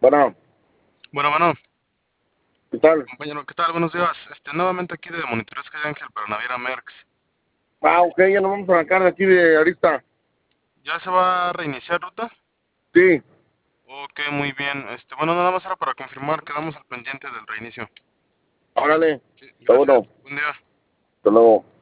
Bueno, Bueno, ¿qué tal? compañero, ¿qué tal? Buenos días. Nuevamente aquí de Monitoreos Sky Ángel para Naviera Merckx. Ok, ya nos vamos a arrancar de aquí de Arista. ¿Ya se va a reiniciar ruta? Sí, Ok, muy bien. Bueno, nada más era para confirmar, quedamos al pendiente del reinicio. órale. Sí, Está gracias. bueno. Buen día. Hasta luego.